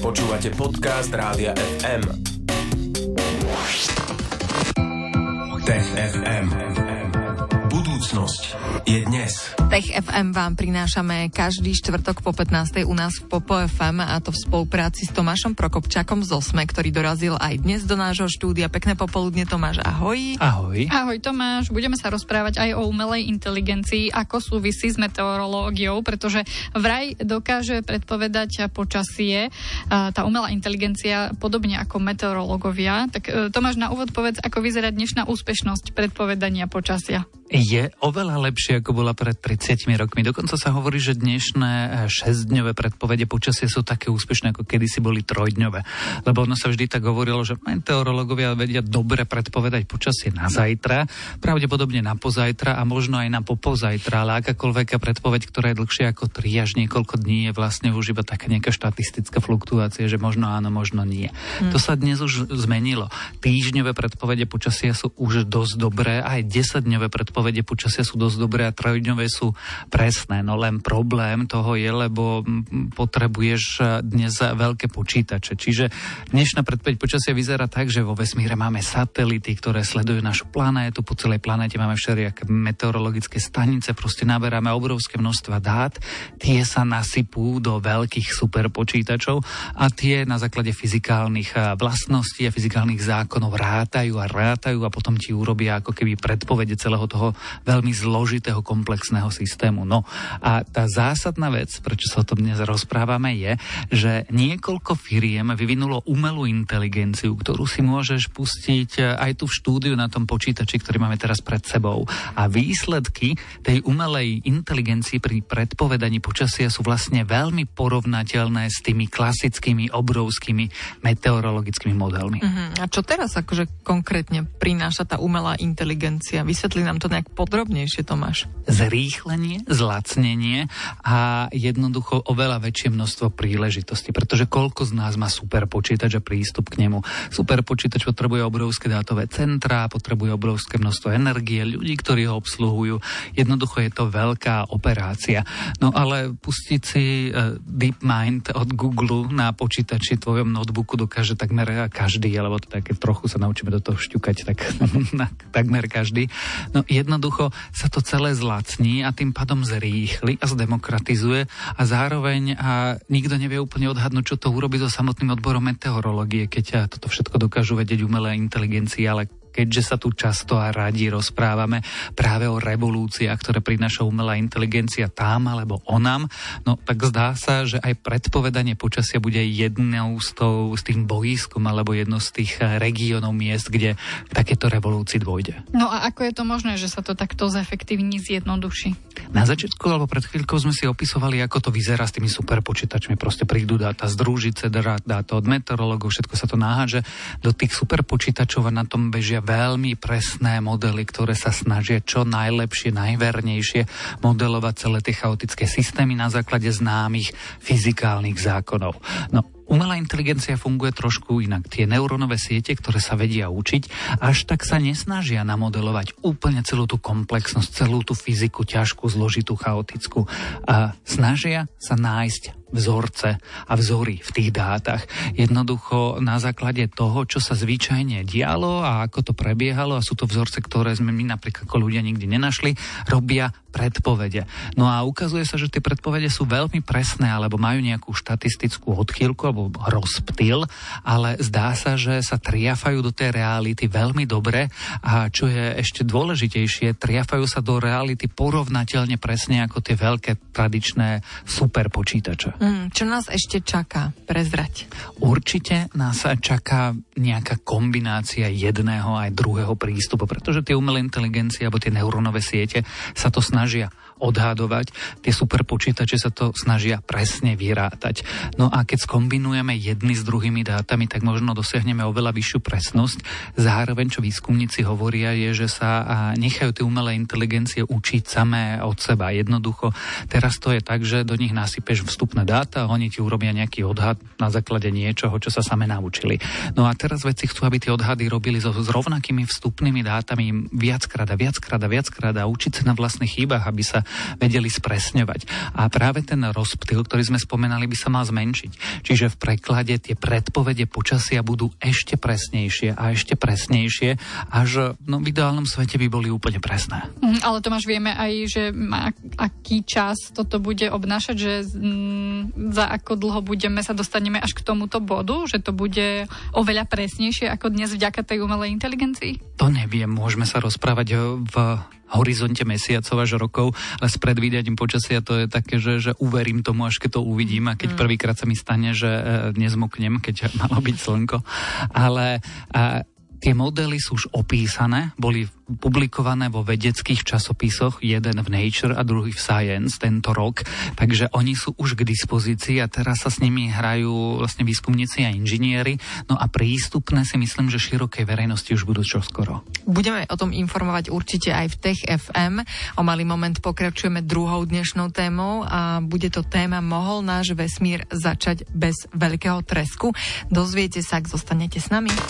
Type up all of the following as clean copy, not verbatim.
Počúvate podcast Rádia FM. Tech FM. Budúcnosť je dnes. Tech FM vám prinášame každý štvrtok po 15. u nás v Popo FM, a to v spolupráci s Tomášom Prokopčákom z Osme, ktorý dorazil aj dnes do nášho štúdia. Pekné popoludne, Tomáš, ahoj. Ahoj. Ahoj, Tomáš. Budeme sa rozprávať aj o umelej inteligencii, ako súvisí s meteorológiou, pretože vraj dokáže predpovedať počasie tá umelá inteligencia podobne ako meteorológovia. Tak Tomáš, na úvod povedz, ako vyzerá dnešná úspešnosť predpovedania počasia. Je oveľa lepšie, ako bola pred 30 rokmi. Dokonca sa hovorí, že dnešné 6-dňové predpovede počasia sú také úspešné, ako kedysi boli 3-dňové. Lebo ono sa vždy tak hovorilo, že meteorológovia vedia dobre predpovedať počasie na zajtra, pravdepodobne na pozajtra a možno aj na popozajtra, ale akákoľvek predpoveď, ktorá je dlhšia ako 3 až niekoľko dní, je vlastne už iba taká nejaká štatistická fluktuácia, že možno áno, možno nie. To sa dnes už zmenilo. Týždňové predpovede počasia sú už dosť dobré, aj 10-dňové predpovede počasia sú dosť dobré a 3-dňové sú presné. No len problém toho je, lebo potrebuješ dnes veľké počítače. Čiže dnešná predpoveď počasia vyzerá tak, že vo vesmíre máme satelity, ktoré sledujú našu planétu. Po celej planéte máme všelijaké meteorologické stanice, proste naberáme obrovské množstva dát. Tie sa nasypú do veľkých superpočítačov a tie na základe fyzikálnych vlastností a fyzikálnych zákonov rátajú a potom ti urobia ako keby predpovede celého toho veľmi zložitého komplexného systému. No a tá zásadná vec, prečo sa o tom dnes rozprávame, je, že niekoľko firiem vyvinulo umelú inteligenciu, ktorú si môžeš pustiť aj tu v štúdiu na tom počítači, ktorý máme teraz pred sebou. A výsledky tej umelej inteligencii pri predpovedaní počasia sú vlastne veľmi porovnateľné s tými klasickými obrovskými meteorologickými modelmi. A čo teraz akože konkrétne prináša tá umelá inteligencia? Vysvetli nám to nejak podrobnejšie, Tomáš. Zrýchlenie, zlacnenie a jednoducho oveľa väčšie množstvo príležitostí, pretože koľko z nás má superpočítač a prístup k nemu. Superpočítač potrebuje obrovské dátové centrá, potrebuje obrovské množstvo energie, ľudí, ktorí ho obsluhujú. Jednoducho je to veľká operácia. No ale pustiť si DeepMind od Google na počítači tvojom notebooku dokáže takmer každý, alebo to také trochu sa naučíme do toho šťukať, tak takmer každý. No jednoducho sa to celé zlacní a tým pádom zrýchli a zdemokratizuje a zároveň nikto nevie úplne odhadnúť, čo to urobí so samotným odborom meteorológie, keď toto všetko dokážu vedieť umelé inteligencie, ale keďže sa tu často a radi rozprávame práve o revolúciách, ktoré prináša umelá inteligencia tam alebo onam, no tak zdá sa, že aj predpovedanie počasia bude jednou z tých boiskom alebo jednou z tých regiónov miest, kde k takéto revolúcii dôjde. No a ako je to možné, že sa to takto zefektívni, zjednoduší? Na začiatku alebo pred chvíľkou sme si opisovali, ako to vyzerá s tými superpočítačmi. Proste prídu dáta z družice, dáta od meteorológov, všetko sa to naháže do tých superpočítačov a na tom bežia veľmi presné modely, ktoré sa snažia čo najlepšie, najvernejšie modelovať celé tie chaotické systémy na základe známych fyzikálnych zákonov. No, umelá inteligencia funguje trošku inak. Tie neurónové siete, ktoré sa vedia učiť, až tak sa nesnažia namodelovať úplne celú tú komplexnosť, celú tú fyziku, ťažkú, zložitú, chaotickú. A snažia sa nájsť vzorce a vzory v tých dátach. Jednoducho na základe toho, čo sa zvyčajne dialo a ako to prebiehalo, a sú to vzorce, ktoré sme my napríklad ako ľudia nikdy nenašli, robia predpovede. No a ukazuje sa, že tie predpovede sú veľmi presné, alebo majú nejakú štatistickú odchýlku alebo rozptyl, ale zdá sa, že sa triafajú do tej reality veľmi dobre a čo je ešte dôležitejšie, triafajú sa do reality porovnateľne presne ako tie veľké tradičné superpočítače. Čo nás ešte čaká? Prezrať. Určite nás čaká nejaká kombinácia jedného aj druhého prístupu, pretože tie umelé inteligencie alebo tie neurónové siete sa to snažia odhadovať, tie superpočítače sa to snažia presne vyrátať. No a keď skombinujeme jedny s druhými dátami, tak možno dosiahneme oveľa vyššiu presnosť. Zároveň, čo výskumníci hovoria, je, že sa nechajú tie umelé inteligencie učiť samé od seba. Jednoducho, teraz to je tak, že do nich nasypeš vstupné dáta a oni ti urobia nejaký odhad na základe niečoho, čo sa same naučili. No a teraz vedci chcú, aby tie odhady robili s rovnakými vstupnými dátami viackrát a učiť sa na vlastných chybách, aby sa vedeli spresňovať. A práve ten rozptyl, ktorý sme spomenali, by sa mal zmenšiť. Čiže v preklade tie predpovede počasia budú ešte presnejšie a ešte presnejšie, až v ideálnom svete by boli úplne presné. Ale Tomáš, vieme aj, že aký čas toto bude obnášať, že za ako dlho sa dostaneme až k tomuto bodu, že to bude oveľa presnejšie ako dnes vďaka tej umelej inteligencii? To neviem, môžeme sa rozprávať v horizonte mesiacov až rokov, ale s predvídaním počasia to je také, že uverím tomu, až keď to uvidím a keď prvýkrát sa mi stane, že nezmoknem, keď malo byť slnko. Ale tie modely sú už opísané, boli publikované vo vedeckých časopisoch, jeden v Nature a druhý v Science tento rok, takže oni sú už k dispozícii a teraz sa s nimi hrajú vlastne výskumníci a inžinieri, no a prístupné si myslím, že širokej verejnosti už budú čoskoro. Budeme o tom informovať určite aj v Tech FM. O malý moment pokračujeme druhou dnešnou témou a bude to téma Mohol náš vesmír začať bez veľkého tresku? Dozviete sa, ak zostanete s nami.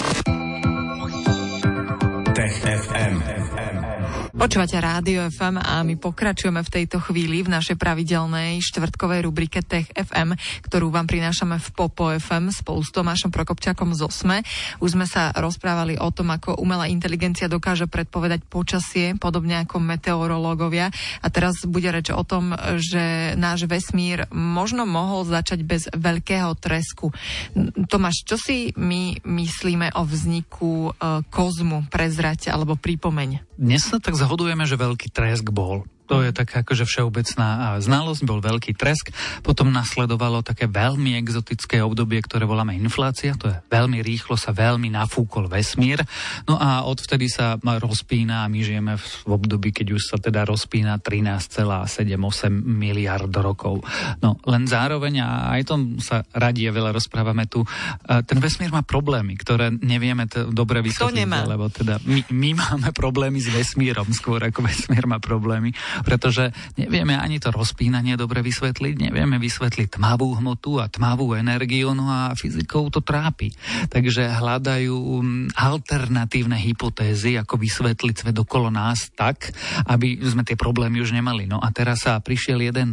Tech FM. Počúvate Rádio FM a my pokračujeme v tejto chvíli v našej pravidelnej štvrtkovej rubrike Tech FM, ktorú vám prinášame v Popo FM spolu s Tomášom Prokopčákom z OSME. Už sme sa rozprávali o tom, ako umelá inteligencia dokáže predpovedať počasie, podobne ako meteorológovia. A teraz bude reč o tom, že náš vesmír možno mohol začať bez veľkého tresku. Tomáš, čo si my myslíme o vzniku kozmu? Prezrať alebo pripomeň. Dnes sa tak zhodujeme, že veľký tresk bol. To je taká akože všeobecná znalosť, bol veľký tresk. Potom nasledovalo také veľmi exotické obdobie, ktoré voláme inflácia. To je veľmi rýchlo sa veľmi nafúkol vesmír. No a odvtedy sa rozpína a my žijeme v období, keď už sa teda rozpína 13,78 miliard rokov. No len zároveň, a aj tom sa radi a veľa rozprávame tu, ten vesmír má problémy, ktoré nevieme dobre vysvetliť. Lebo teda my máme problémy s vesmírom skôr, ako vesmír má problémy. Pretože nevieme ani to rozpínanie dobre vysvetliť, nevieme vysvetliť tmavú hmotu a tmavú energiu, no a fyzikou to trápi. Takže hľadajú alternatívne hypotézy, ako vysvetliť svet okolo nás tak, aby sme tie problémy už nemali. No a teraz sa prišiel jeden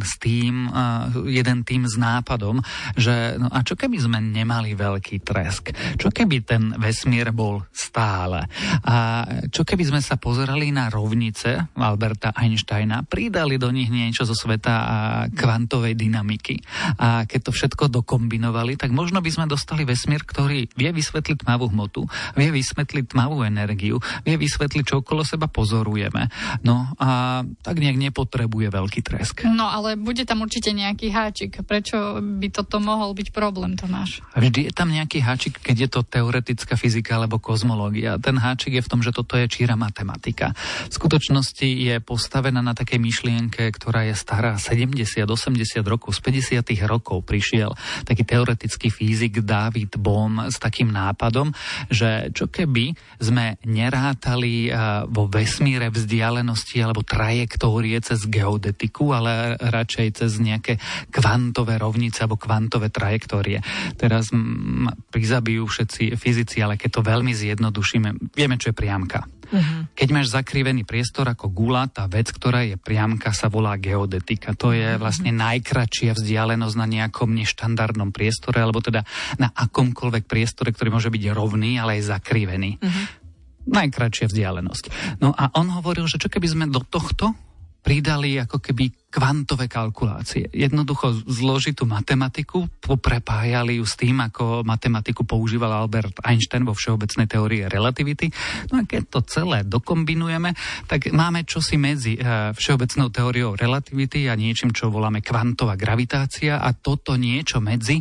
tým s nápadom, že no a čo keby sme nemali veľký tresk? Čo keby ten vesmír bol stále? A čo keby sme sa pozerali na rovnice Alberta Einsteina, pridali do nich niečo zo sveta kvantovej dynamiky. A keď to všetko dokombinovali, tak možno by sme dostali vesmír, ktorý vie vysvetliť tmavú hmotu, vie vysvetliť tmavú energiu, vie vysvetliť, čo okolo seba pozorujeme. No a tak nejak nepotrebuje veľký tresk. No ale bude tam určite nejaký háčik. Prečo by toto mohol byť problém, Tomáš? Vždy je tam nejaký háčik, keď je to teoretická fyzika alebo kozmológia. Ten háčik je v tom, že toto je číra matematika. V skutočnosti je postavená na takej myšlienke, ktorá je stará 70-80 rokov. Z 50 rokov prišiel taký teoretický fyzik David Bohm s takým nápadom, že čo keby sme nerátali vo vesmíre vzdialenosti alebo trajektórie cez geodetiku, ale radšej cez nejaké kvantové rovnice alebo kvantové trajektórie. Teraz prizabijú všetci fyzici, ale keď to veľmi zjednodušíme, vieme, čo je priamka. Keď máš zakrivený priestor ako guľa, tá vec, ktorá je priamka, sa volá geodetika. To je vlastne najkratšia vzdialenosť na nejakom neštandardnom priestore, alebo teda na akomkoľvek priestore, ktorý môže byť rovný, ale aj zakrivený. Najkratšia vzdialenosť. No a on hovoril, že čo keby sme do tohto pridali ako keby kvantové kalkulácie. Jednoducho zložitú matematiku, poprepájali ju s tým, ako matematiku používal Albert Einstein vo všeobecnej teórii relativity. No a keď to celé dokombinujeme, tak máme čosi medzi všeobecnou teóriou relativity a niečím, čo voláme kvantová gravitácia, a toto niečo medzi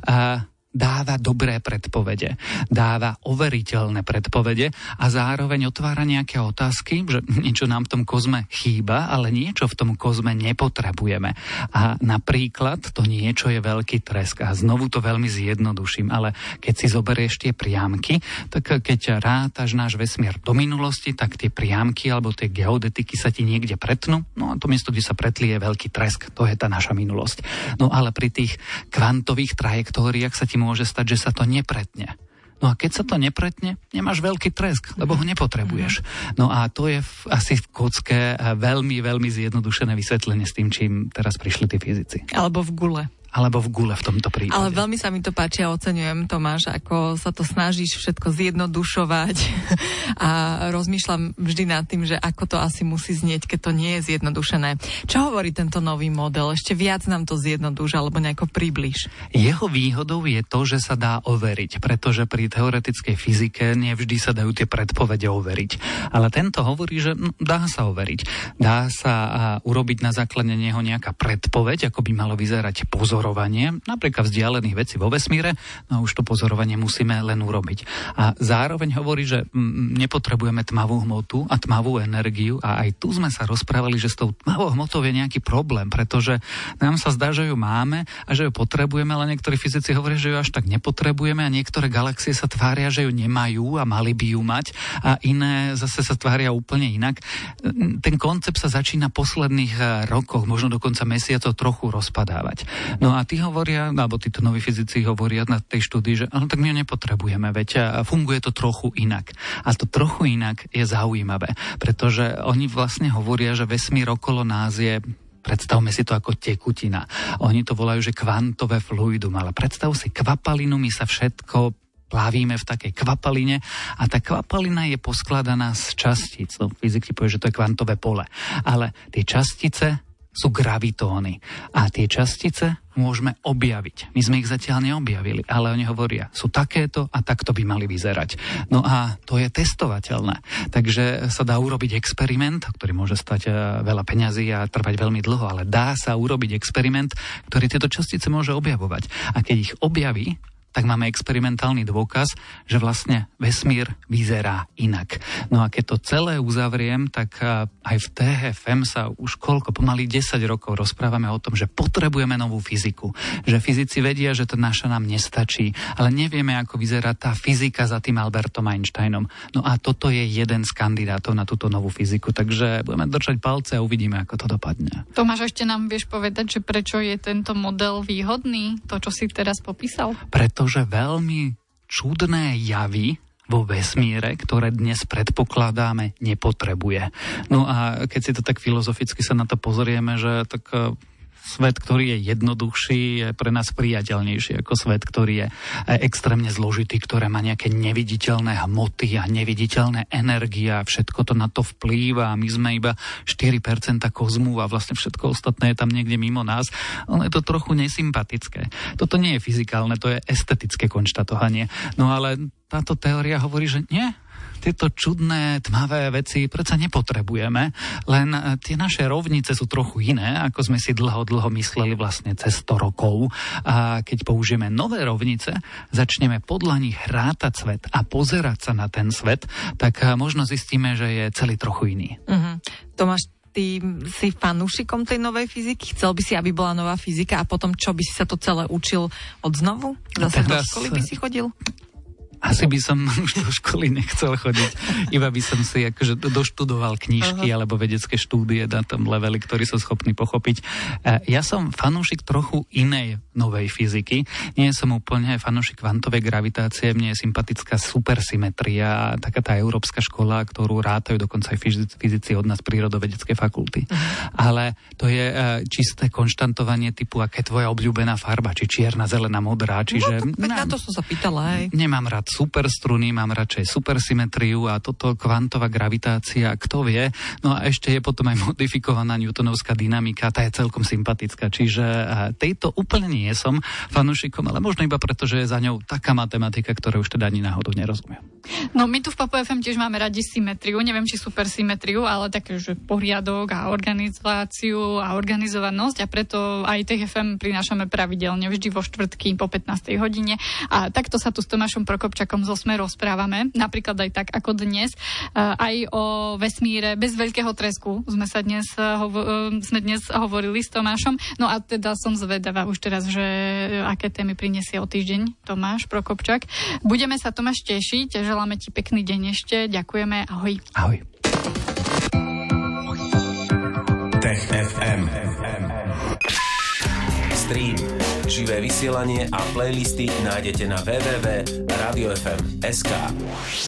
dáva dobré predpovede, dáva overiteľné predpovede a zároveň otvára nejaké otázky, že niečo nám v tom kozme chýba, ale niečo v tom kozme nepotrebujeme. A napríklad to niečo je veľký tresk. A znovu to veľmi zjednoduším, ale keď si zoberieš tie priamky, tak keď rátaš náš vesmír do minulosti, tak tie priamky alebo tie geodetiky sa ti niekde pretnú, no a to miesto, kde sa pretli, je veľký tresk. To je tá naša minulosť. No ale pri tých kvantových trajektóriách sa ti môže stať, že sa to nepretne. No a keď sa to nepretne, nemáš veľký tresk, lebo ho nepotrebuješ. No a to je asi v kocke veľmi, veľmi zjednodušené vysvetlenie s tým, čím teraz prišli tí fyzici. Alebo v gule. Alebo v gule v tomto prípade. Ale veľmi sa mi to páči a oceňujem, Tomáš, ako sa to snažíš všetko zjednodušovať a rozmýšľam vždy nad tým, že ako to asi musí znieť, keď to nie je zjednodušené. Čo hovorí tento nový model? Ešte viac nám to zjednoduš alebo nejako približ. Jeho výhodou je to, že sa dá overiť, pretože pri teoretickej fyzike nevždy sa dajú tie predpovede overiť. Ale tento hovorí, že dá sa overiť. Dá sa urobiť na základe neho nejaká predpoveď, ako by malo vyzerať pozorovanie, napríklad vzdialených vecí vo vesmíre, no a už to pozorovanie musíme len urobiť. A zároveň hovorí, že nepotrebujeme tmavú hmotu a tmavú energiu a aj tu sme sa rozprávali, že s tou tmavou hmotou je nejaký problém, pretože nám sa zdá, že ju máme a že ju potrebujeme, ale niektorí fyzici hovoria, že ju až tak nepotrebujeme a niektoré galaxie sa tvária, že ju nemajú a mali by ju mať a iné zase sa tvária úplne inak. Ten koncept sa začína v posledných rokoch, možno dokonca mesiacov trochu rozpadávať. No a tí hovoria, alebo títo noví fyzici hovoria na tej štúdii, že tak my ju nepotrebujeme, veď funguje to trochu inak. A to trochu inak je zaujímavé, pretože oni vlastne hovoria, že vesmír okolo nás je, predstavme si to ako tekutina. Oni to volajú, že kvantové fluidum, ale predstav si kvapalinu, my sa všetko plávime v takej kvapaline a tá kvapalina je poskladaná z častíc. No, fyzik ti povie, že to je kvantové pole. Ale tie častice sú gravitóny. A tie častice môžeme objaviť. My sme ich zatiaľ neobjavili, ale oni hovoria, sú takéto a takto by mali vyzerať. No a to je testovateľné. Takže sa dá urobiť experiment, ktorý môže stať veľa peňazí a trvať veľmi dlho, ale dá sa urobiť experiment, ktorý tieto častice môže objavovať. A keď ich objaví, tak máme experimentálny dôkaz, že vlastne vesmír vyzerá inak. No a keď to celé uzavriem, tak aj v TFM sa už pomaly 10 rokov rozprávame o tom, že potrebujeme novú fyziku. Že fyzici vedia, že to naša nám nestačí, ale nevieme, ako vyzerá tá fyzika za tým Albertom Einsteinom. No a toto je jeden z kandidátov na túto novú fyziku, takže budeme držať palce a uvidíme, ako to dopadne. Tomáš, ešte nám vieš povedať, že prečo je tento model výhodný, to, čo si teraz popísal? Pretože veľmi čudné javy vo vesmíre, ktoré dnes predpokladáme, nepotrebuje. No a keď si to tak filozoficky sa na to pozrieme, že tak svet, ktorý je jednoduchší, je pre nás priateľnejší ako svet, ktorý je extrémne zložitý, ktoré má nejaké neviditeľné hmoty a neviditeľné energie a všetko to na to vplýva a my sme iba 4% kozmu a vlastne všetko ostatné je tam niekde mimo nás. Ono je to trochu nesympatické. Toto nie je fyzikálne, to je estetické konštatovanie. No ale táto teória hovorí, že nie, tieto čudné, tmavé veci predsa nepotrebujeme, len tie naše rovnice sú trochu iné, ako sme si dlho mysleli vlastne cez 100 rokov. A keď použijeme nové rovnice, začneme podľa nich rátať svet a pozerať sa na ten svet, tak možno zistíme, že je celý trochu iný. Tomáš, ty si fanúšikom tej novej fyziky? Chcel by si, aby bola nová fyzika a potom čo by si sa to celé učil od znovu? Zase do školy by si chodil? Asi by som už do školy nechcel chodiť. Iba by som si akože doštudoval knižky alebo vedecké štúdie na tom leveli, ktorý som schopný pochopiť. Ja som fanúšik trochu inej novej fyziky. Nie som úplne fanúšik kvantovej gravitácie. Mne je sympatická supersymetria, taká tá európska škola, ktorú rátajú dokonca aj fyzici od nás prírodovedeckej fakulty. Ale to je čisté konštantovanie typu, aké je tvoja obľúbená farba, či čierna, zelená, modrá. Čiže na to som sa pýtala aj. Nemám rád superstruny, mám radšej supersymetriu a toto kvantová gravitácia, kto vie. No a ešte je potom aj modifikovaná newtonovská dynamika, tá je celkom sympatická. Čiže tejto úplne nie som fanúšikom, ale možno iba preto, že je za ňou taká matematika, ktoré už teda ani náhodou nerozumiem. No my tu v Popo FM tiež máme radi symetriu, neviem či supersymetriu, ale také, že poriadok a organizáciu a organizovanosť a preto aj TFM prinášame pravidelne vždy vo štvrtky po 15. hodine a takto sa tu s Tomášom Prokopčakom z Osme rozprávame, napríklad aj tak ako dnes, aj o vesmíre bez veľkého tresku sme dnes hovorili s Tomášom, no a teda som zvedavá už teraz, že aké témy prinesie o týždeň Tomáš Prokopčak. Budeme sa, Tomáš, tešiť, želáme ti pekný deň ešte, ďakujeme, ahoj. Ahoj. Tech FM. Stream, živé vysielanie a playlisty nájdete na www.radiofm.sk.